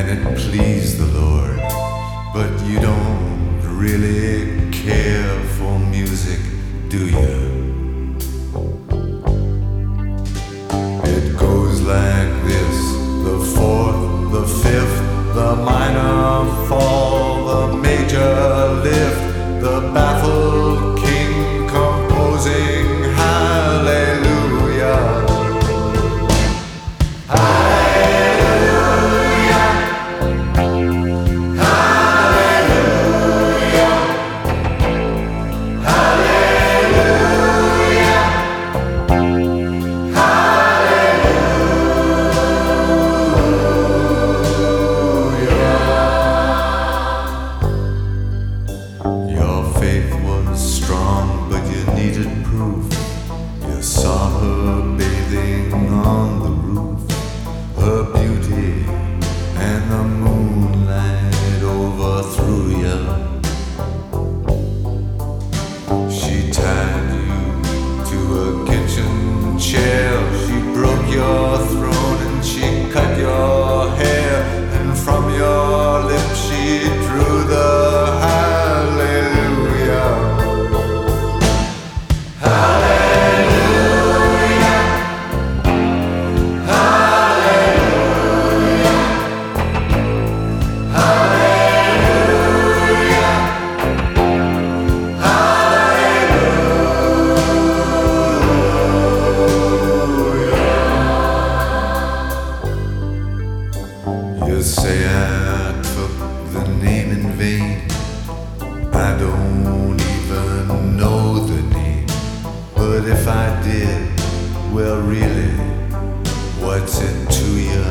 and it pleased the Lord. But you don't really care for music, do you? It goes like this: the fourth, the fifth, the minor fall, the major lift, the baffled king composing hallelujah. You saw her bathing on the roof, her beauty and the moonlight overthrew you. She tied you to a kitchen chair, she broke your throne and she cut your hair, and from your lips she drew the hallelujah. You say I took the name in vain. I don't even know the name. But if I did, well really, what's it to you?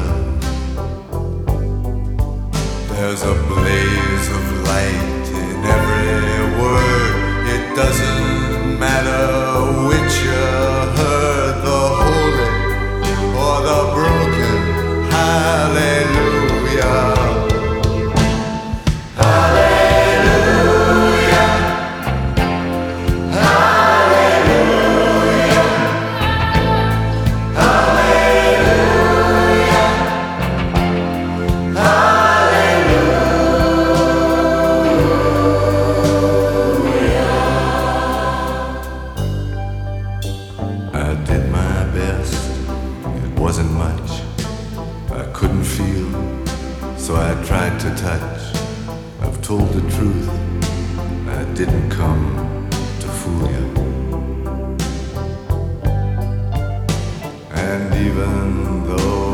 There's a blaze of light in every word. It doesn't matter which you heard, the holy or the broken. Hallelujah. I did my best, it wasn't much. I couldn't feel, so I tried to touch. I've told the truth, I didn't come to fool you. And even though